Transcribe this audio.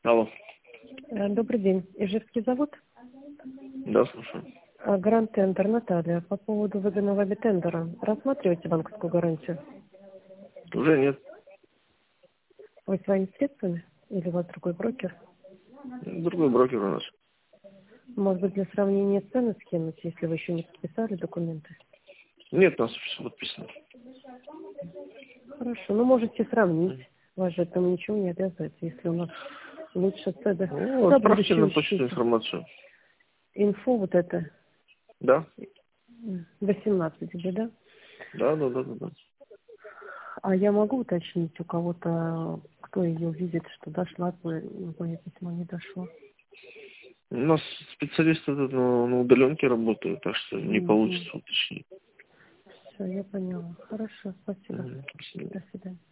Алло. Добрый день. Ижевский завод? Да, слушаю. Гарант Тендер, Наталья. По поводу выданного тендера. Рассматриваете банковскую гарантию? Уже нет. Вы своими средствами? Или у вас другой брокер? Другой брокер у нас. Может быть, для сравнения цены скинуть, если вы еще не подписали документы? Нет, у нас все подписано. Хорошо. Ну, можете сравнить. Вас же этому ничего не обязывает, если у нас лучше цены. Ну, Да, отправьте будущее на почту учтите. информацию. Инфо вот это Да? 18 где, да? Да. А я могу уточнить у кого-то, кто ее видит, что дошла, мое письмо не дошло? У нас специалисты тут на удаленке работают, так что не Угу. получится уточнить. Все, я поняла. Хорошо, спасибо. Спасибо. До свидания.